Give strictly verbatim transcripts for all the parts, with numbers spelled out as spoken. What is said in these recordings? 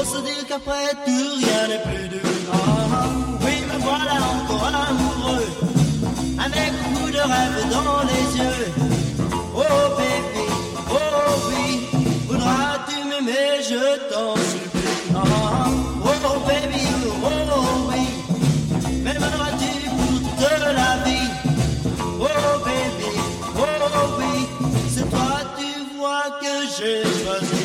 se dire qu'après tout rien n'est plus dur. Ah, oui, me voilà encore amoureux, avec beaucoup de rêves dans les yeux. Oh baby, oh oui, voudras-tu m'aimer, je t'en supplie. Ah, oh baby, oh oui, m'aimeras-tu pour toute la vie. Oh baby, oh oui, c'est toi tu vois que j'ai choisi.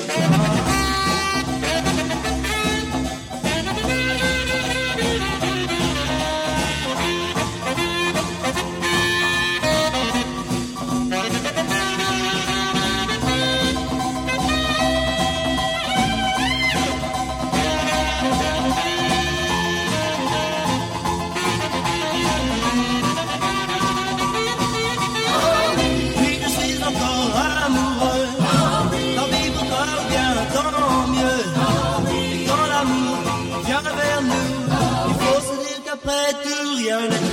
Après tout rien n'est